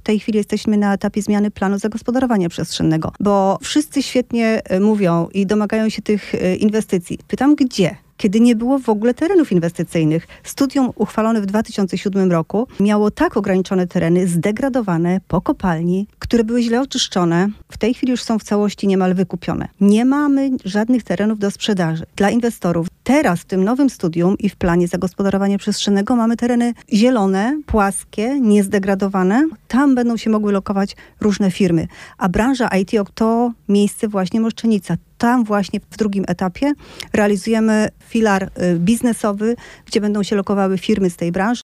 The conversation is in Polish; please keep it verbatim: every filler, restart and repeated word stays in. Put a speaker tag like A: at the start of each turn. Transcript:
A: tej chwili jesteśmy na etapie zmiany planu zagospodarowania przestrzennego, bo wszyscy świetnie mówią i domagają się tych inwestycji. Pytam, gdzie? Kiedy nie było w ogóle terenów inwestycyjnych. Studium uchwalone w dwa tysiące siódmym roku miało tak ograniczone tereny, zdegradowane po kopalni, które były źle oczyszczone. W tej chwili już są w całości niemal wykupione. Nie mamy żadnych terenów do sprzedaży dla inwestorów. Teraz w tym nowym studium i w planie zagospodarowania przestrzennego mamy tereny zielone, płaskie, niezdegradowane. Tam będą się mogły lokować różne firmy. A branża I T to miejsce właśnie Moszczenica. Tam właśnie w drugim etapie realizujemy filar biznesowy, gdzie będą się lokowały firmy z tej branży.